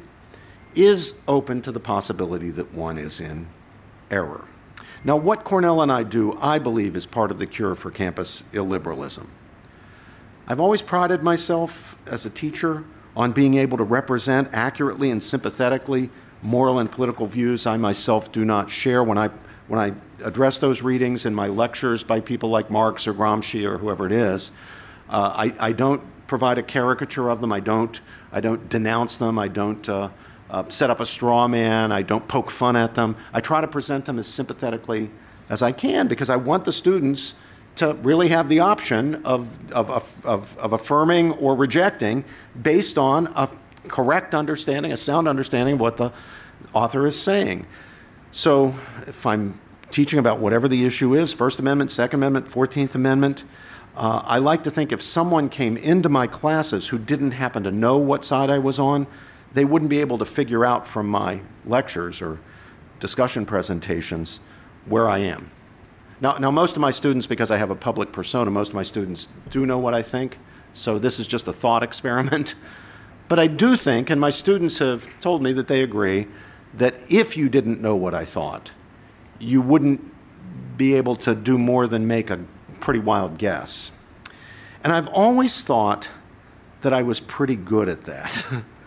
is open to the possibility that one is in error. Now, what Cornell and I do, I believe, is part of the cure for campus illiberalism. I've always prided myself as a teacher on being able to represent accurately and sympathetically moral and political views I myself do not share. When I, when I address those readings in my lectures by people like Marx or Gramsci or whoever it is, uh, I, I don't provide a caricature of them. I don't, I don't denounce them. I don't uh, uh, set up a straw man. I don't poke fun at them. I try to present them as sympathetically as I can, because I want the students to really have the option of, of, of, of, of affirming or rejecting based on a correct understanding, a sound understanding of what the author is saying. So if I'm teaching about whatever the issue is, First Amendment, Second Amendment, Fourteenth Amendment, uh, I like to think if someone came into my classes who didn't happen to know what side I was on, they wouldn't be able to figure out from my lectures or discussion presentations where I am. Now, now, most of my students, because I have a public persona, most of my students do know what I think, so this is just a thought experiment. But I do think, and my students have told me that they agree, that if you didn't know what I thought, you wouldn't be able to do more than make a pretty wild guess. And I've always thought that I was pretty good at that.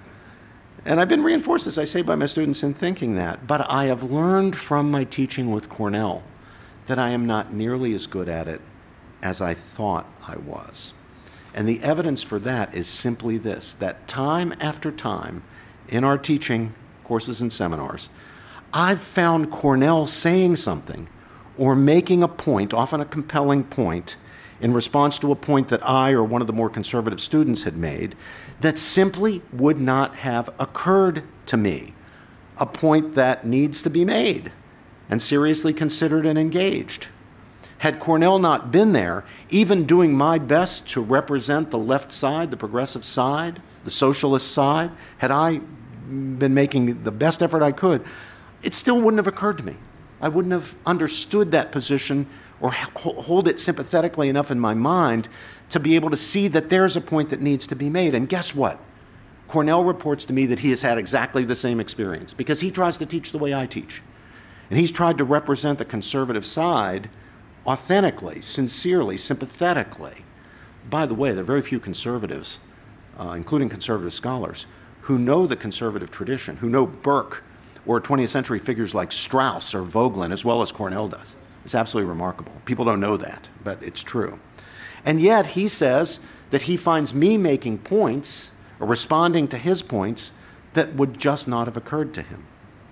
And I've been reinforced, as I say, by my students in thinking that. But I have learned from my teaching with Cornell that I am not nearly as good at it as I thought I was. And the evidence for that is simply this, that time after time in our teaching courses and seminars, I've found Cornell saying something or making a point, often a compelling point, in response to a point that I or one of the more conservative students had made that simply would not have occurred to me, a point that needs to be made and seriously considered and engaged. Had Cornell not been there, even doing my best to represent the left side, the progressive side, the socialist side, had I been making the best effort I could, it still wouldn't have occurred to me. I wouldn't have understood that position or hold it sympathetically enough in my mind to be able to see that there's a point that needs to be made. And guess what? Cornell reports to me that he has had exactly the same experience, because he tries to teach the way I teach. And he's tried to represent the conservative side authentically, sincerely, sympathetically. By the way, there are very few conservatives, uh, including conservative scholars, who know the conservative tradition, who know Burke or twentieth century figures like Strauss or Vogelin as well as Cornell does. It's absolutely remarkable. People don't know that, but it's true. And yet he says that he finds me making points or responding to his points that would just not have occurred to him.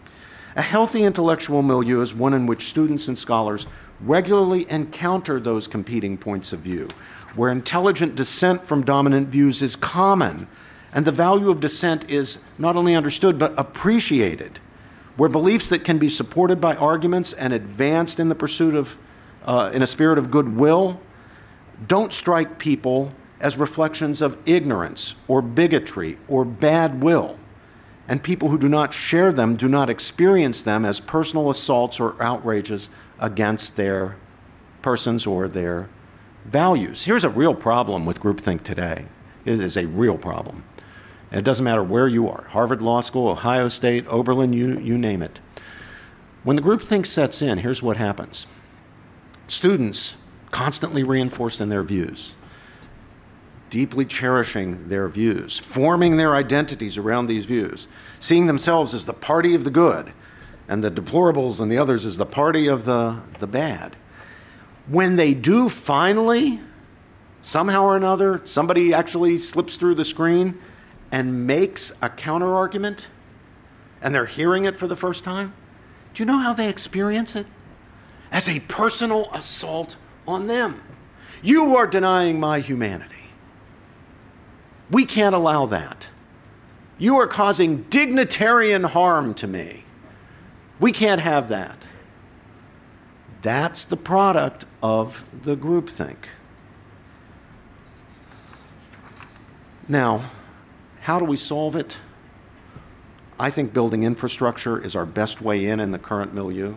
A healthy intellectual milieu is one in which students and scholars regularly encounter those competing points of view, where intelligent dissent from dominant views is common, and the value of dissent is not only understood but appreciated, where beliefs that can be supported by arguments and advanced in the pursuit of, uh, in a spirit of goodwill, don't strike people as reflections of ignorance or bigotry or bad will. And people who do not share them do not experience them as personal assaults or outrages against their persons or their values. Here's a real problem with groupthink today. It is a real problem. And it doesn't matter where you are, Harvard Law School, Ohio State, Oberlin, you, you name it. When the groupthink sets in, here's what happens. Students constantly reinforced in their views, deeply cherishing their views, forming their identities around these views, seeing themselves as the party of the good, and the deplorables and the others as the party of the, the bad, When they do finally, somehow or another, somebody actually slips through the screen and makes a counter-argument, and they're hearing it for the first time, do you know how they experience it? As a personal assault on them. You are denying my humanity. We can't allow that. You are causing dignitarian harm to me. We can't have that. That's the product of the groupthink. Now, how do we solve it? I think building infrastructure is our best way in in the current milieu.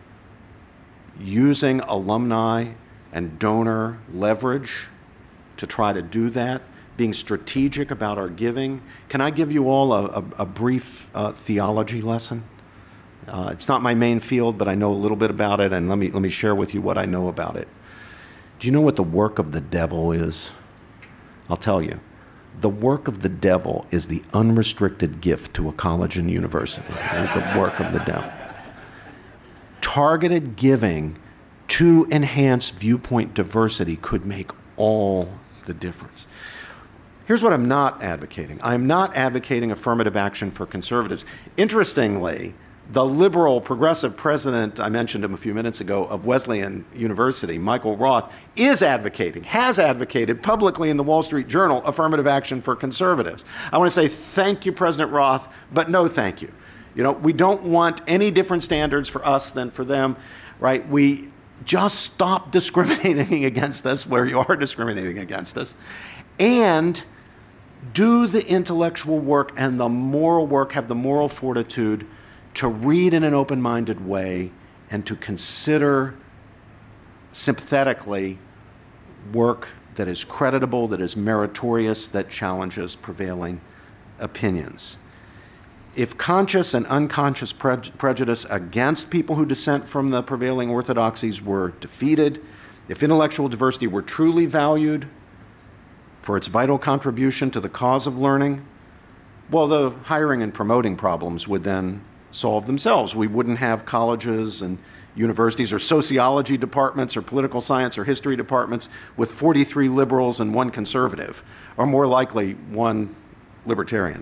Using alumni and donor leverage to try to do that, being strategic about our giving. Can I give you all a, a, a brief uh, theology lesson? Uh, it's not my main field, but I know a little bit about it, and let me, let me share with you what I know about it. Do you know what the work of the devil is? I'll tell you. The work of the devil is the unrestricted gift to a college and university. That's the work of the devil. Targeted giving to enhance viewpoint diversity could make all the difference. Here's what I'm not advocating. I'm not advocating affirmative action for conservatives. Interestingly, the liberal progressive president, I mentioned him a few minutes ago, of Wesleyan University, Michael Roth, is advocating, has advocated publicly in the Wall Street Journal, affirmative action for conservatives. I want to say thank you, President Roth, but no thank you. You know, we don't want any different standards for us than for them, right? We just stop discriminating against us where you are discriminating against us, and do the intellectual work and the moral work, have the moral fortitude to read in an open-minded way and to consider sympathetically work that is creditable, that is meritorious, that challenges prevailing opinions. If conscious and unconscious pre- prejudice against people who dissent from the prevailing orthodoxies were defeated, if intellectual diversity were truly valued for its vital contribution to the cause of learning, well, the hiring and promoting problems would then solve themselves. We wouldn't have colleges and universities or sociology departments or political science or history departments with forty-three liberals and one conservative, or more likely one libertarian.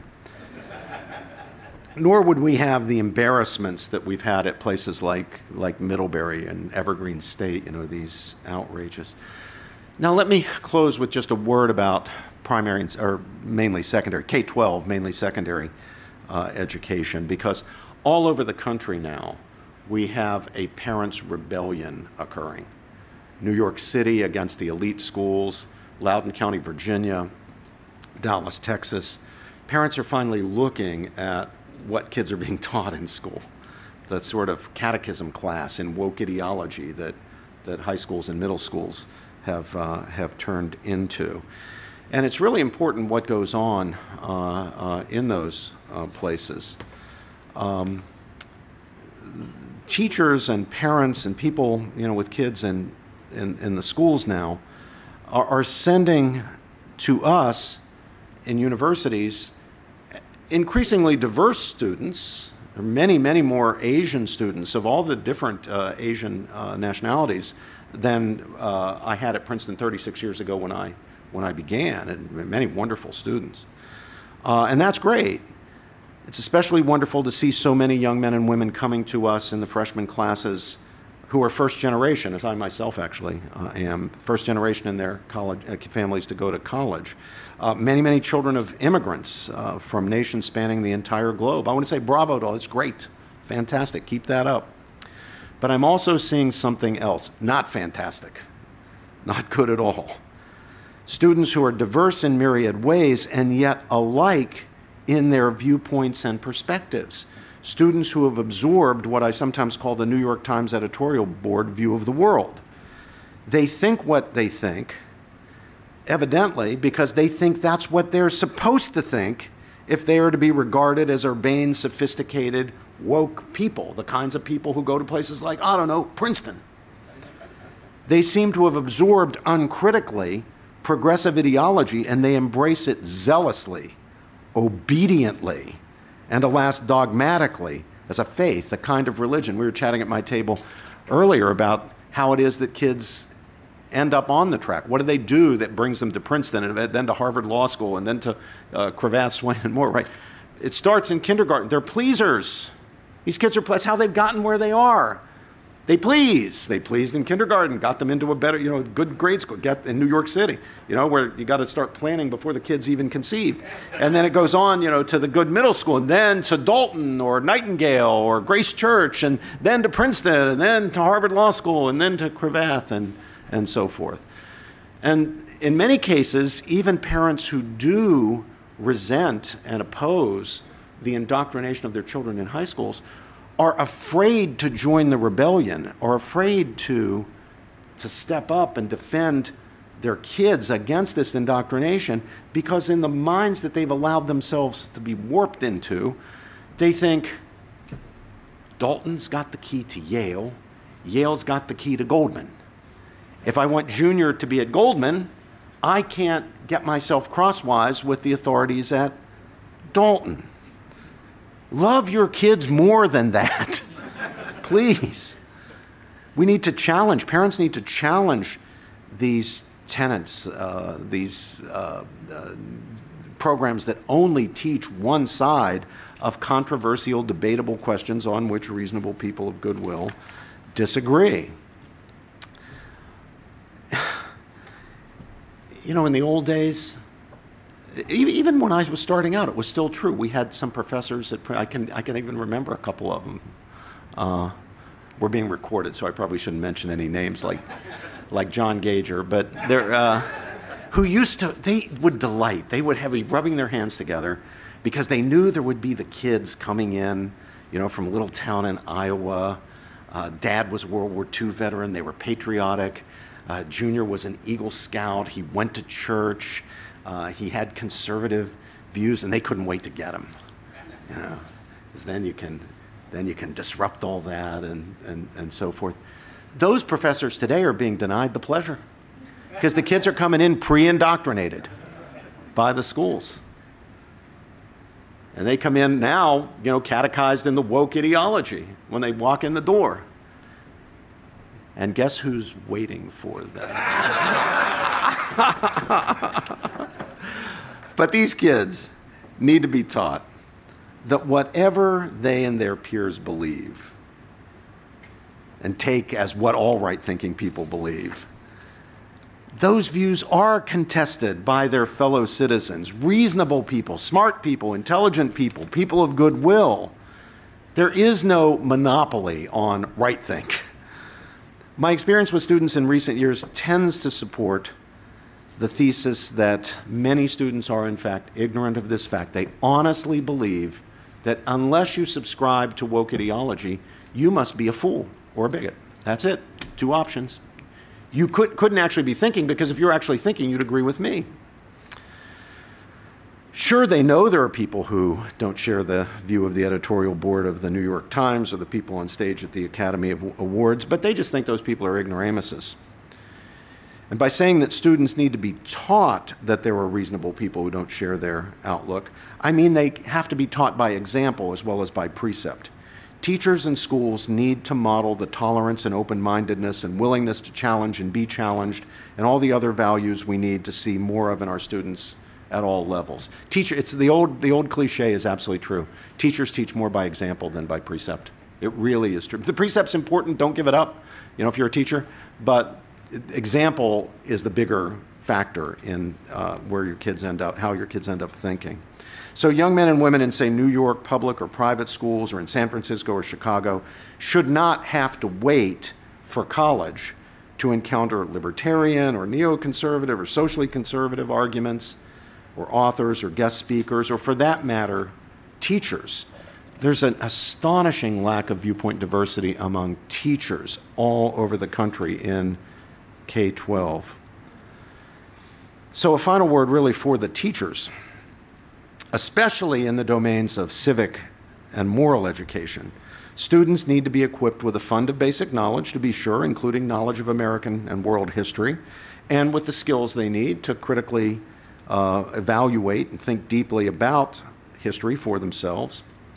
Nor would we have the embarrassments that we've had at places like, like Middlebury and Evergreen State, you know, these outrages. Now let me close with just a word about primary, or mainly secondary, K twelve, mainly secondary uh, education, because all over the country now, we have a parents' rebellion occurring. New York City against the elite schools, Loudoun County, Virginia, Dallas, Texas. Parents are finally looking at what kids are being taught in school, the sort of catechism class in woke ideology that, that high schools and middle schools have, uh, have turned into. And it's really important what goes on uh, uh, in those uh, places. Um, teachers and parents and people, you know, with kids in, in, in the schools now are, are sending to us in universities increasingly diverse students, many, many more Asian students of all the different uh, Asian uh, nationalities than uh, I had at Princeton thirty-six years ago when I, when I began, and many wonderful students. Uh, and that's great. It's especially wonderful to see so many young men and women coming to us in the freshman classes who are first generation, as I myself actually uh, am, first generation in their college uh, families to go to college. Uh, many, many children of immigrants uh, from nations spanning the entire globe. I want to say bravo to all. It's great. Fantastic. Keep that up. But I'm also seeing something else. Not fantastic. Not good at all. Students who are diverse in myriad ways and yet alike in their viewpoints and perspectives. Students who have absorbed what I sometimes call the New York Times editorial board view of the world. They think what they think, evidently, because they think that's what they're supposed to think if they are to be regarded as urbane, sophisticated, woke people, the kinds of people who go to places like, I don't know, Princeton. They seem to have absorbed uncritically progressive ideology, and they embrace it zealously, obediently, and alas, dogmatically, as a faith, a kind of religion. We were chatting at my table earlier about how it is that kids end up on the track. What do they do that brings them to Princeton and then to Harvard Law School and then to uh, Cravath, Swain, and more, right? It starts in kindergarten. They're pleasers. These kids are, that's how they've gotten where they are. They please. They pleased in kindergarten, got them into a better, you know, good grade school, get in New York City, you know, where you got to start planning before the kid's even conceived. And then it goes on, you know, to the good middle school, and then to Dalton or Nightingale or Grace Church, and then to Princeton, and then to Harvard Law School, and then to Cravath, and, and so forth. And in many cases, even parents who do resent and oppose the indoctrination of their children in high schools are afraid to join the rebellion, or afraid to, to step up and defend their kids against this indoctrination, because in the minds that they've allowed themselves to be warped into, they think Dalton's got the key to Yale, Yale's got the key to Goldman. If I want Junior to be at Goldman, I can't get myself crosswise with the authorities at Dalton. Love your kids more than that, please. We need to challenge, parents need to challenge these tenets, uh, these uh, uh, programs that only teach one side of controversial, debatable questions on which reasonable people of goodwill disagree. You know, in the old days, even when I was starting out, it was still true. We had some professors that I can I can even remember a couple of them. Uh, we're being recorded, so I probably shouldn't mention any names like like John Gager, but they're uh, who used to they would delight. They would have be rubbing their hands together because they knew there would be the kids coming in, you know, from a little town in Iowa. Uh, Dad was a World War Two veteran. They were patriotic. Uh, Junior was an Eagle Scout. He went to church. Uh, he had conservative views, and they couldn't wait to get him, you know, because then you can, then you can disrupt all that and, and, and so forth. Those professors today are being denied the pleasure because the kids are coming in pre-indoctrinated by the schools. And they come in now, you know, catechized in the woke ideology when they walk in the door. And guess who's waiting for that? But these kids need to be taught that whatever they and their peers believe and take as what all right-thinking people believe, those views are contested by their fellow citizens, reasonable people, smart people, intelligent people, people of goodwill. There is no monopoly on right-think. My experience with students in recent years tends to support the thesis that many students are, in fact, ignorant of this fact. They honestly believe that unless you subscribe to woke ideology, you must be a fool or a bigot. That's it. Two options. You could, couldn't actually be thinking, because if you're actually thinking, you'd agree with me. Sure, they know there are people who don't share the view of the editorial board of the New York Times or the people on stage at the Academy of Awards, but they just think those people are ignoramuses. And by saying that students need to be taught that there are reasonable people who don't share their outlook, I mean they have to be taught by example as well as by precept. Teachers and schools need to model the tolerance and open-mindedness and willingness to challenge and be challenged and all the other values we need to see more of in our students at all levels. Teacher, it's the old, the old cliche is absolutely true. Teachers teach more by example than by precept. It really is true. The precept's important, don't give it up, you know, if you're a teacher, but example is the bigger factor in uh, where your kids end up, how your kids end up thinking. So young men and women in, say, New York public or private schools, or in San Francisco or Chicago, should not have to wait for college to encounter libertarian or neoconservative or socially conservative arguments, or authors or guest speakers, or for that matter, teachers. There's an astonishing lack of viewpoint diversity among teachers all over the country in K twelve. So a final word really for the teachers, especially in the domains of civic and moral education. Students need to be equipped with a fund of basic knowledge, to be sure, including knowledge of American and world history, and with the skills they need to critically uh, evaluate and think deeply about history for themselves.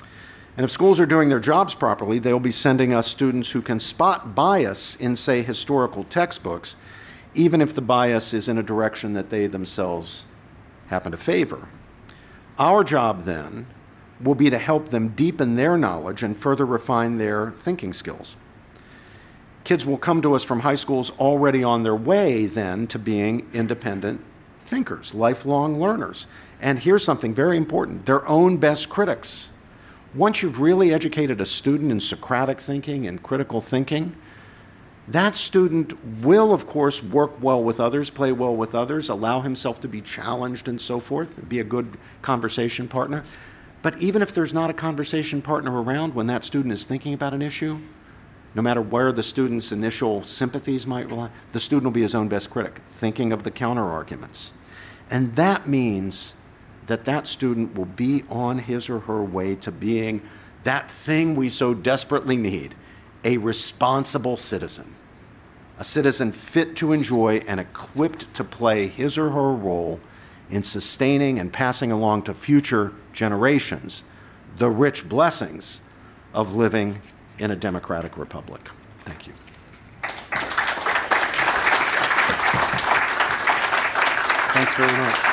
And if schools are doing their jobs properly, they'll be sending us students who can spot bias in, say, historical textbooks, even if the bias is in a direction that they themselves happen to favor. Our job then will be to help them deepen their knowledge and further refine their thinking skills. Kids will come to us from high schools already on their way then to being independent thinkers, lifelong learners. And here's something very important, their own best critics. Once you've really educated a student in Socratic thinking and critical thinking, that student will, of course, work well with others, play well with others, allow himself to be challenged and so forth, and be a good conversation partner. But even if there's not a conversation partner around when that student is thinking about an issue, no matter where the student's initial sympathies might rely, the student will be his own best critic, thinking of the counter-arguments. And that means that that student will be on his or her way to being that thing we so desperately need, a responsible citizen. A citizen fit to enjoy and equipped to play his or her role in sustaining and passing along to future generations the rich blessings of living in a democratic republic. Thank you. Thanks very much.